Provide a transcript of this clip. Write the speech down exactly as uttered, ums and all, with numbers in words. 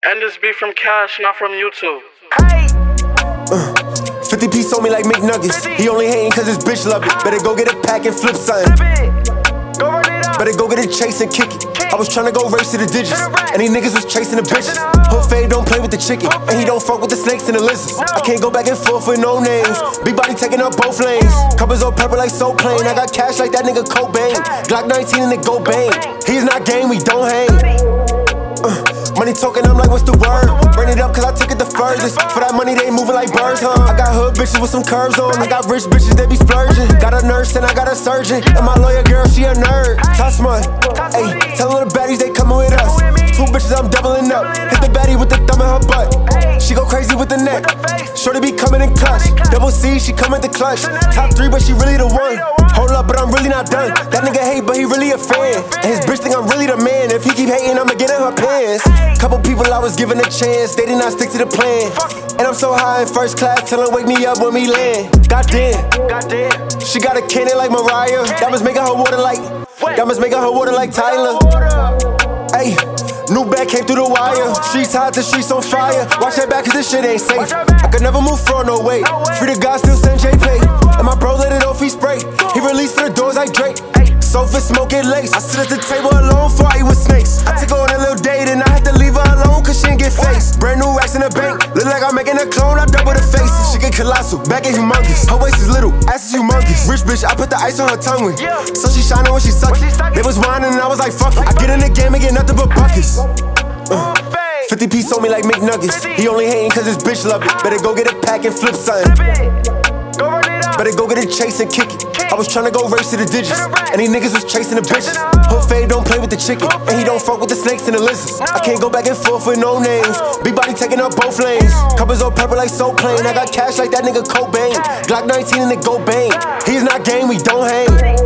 And this be from Cash, not from YouTube. Hey. Uh, fifty piece on me like McNuggets. He only hating cause his bitch love it. Better go get a pack and flip something. Better go get a chase and kick it. I was tryna go race to the digits, and these niggas was chasing the bitches. Hood fade don't play with the chicken, and he don't fuck with the snakes and the lizards. I can't go back and forth with no names. Big body taking up both lanes. Covers on purple like so plain. I got cash like that nigga Cobain. Glock nineteen and it go bang. He's not game, we don't hang. Uh, money talking, I'm like, what's the word? Bring it up cause I took it the furthest. For that money, they moving like birds, huh? I got hood bitches with some curves on. I got rich bitches, they be splurging. Got a nurse and I got a surgeon. And my lawyer girl, she a nerd. Top smart, ayy, tell them the baddies they coming with us. Two bitches, I'm doubling up. Hit the baddie with the thumb in her butt. She go crazy with the neck. Shorty be coming in clutch. Double C, she come in the clutch. Top three, but she really the one. Hold up, but I'm really not done. That nigga hate, but he really a fan. And his bitch think I'm really the man. If he keep hating, I'ma get in her pants. Couple people I was giving a chance, they did not stick to the plan. And I'm so high in first class, tell her wake me up when we land. Goddamn, goddamn, she got a cannon like Mariah. Diamonds making her water like, diamonds making her water like Tyler. Ayy, new bag came through the wire. Streets hot, the streets on fire. Watch that back cause this shit ain't safe. I could never move fraud, no way. Free to God, still send J P. And my bro let it off, he spray. He released for the doors like Drake. Sofa smoking lace. I sit at the table alone before I eat with snakes. I took her on a little date and I had to leave her alone cause she didn't get faced. Brand new racks in the bank. Look like I'm making a clone, I double the faces. She get colossal, back is humongous. Her waist is little, ass is humongous. Rich bitch, I put the ice on her tongue with. So she shining when she suck it. They was whining and I was like fuck it. I get in the game and get nothing but buckets. Uh, fifty piece on me like McNuggets. He only hating cause his bitch love it. Better go get a pack and flip something. Better go get a chase and kick it. I was tryna go race to the digits, and these niggas was chasing the bitches. Hood fade don't play with the chicken, and he don't fuck with the snakes and the lizards. I can't go back and forth with no names. Big body taking up both lanes. Covers on purple like so plain. I got cash like that nigga Cobain. Glock nineteen and it go bang. He's not game, we don't hang.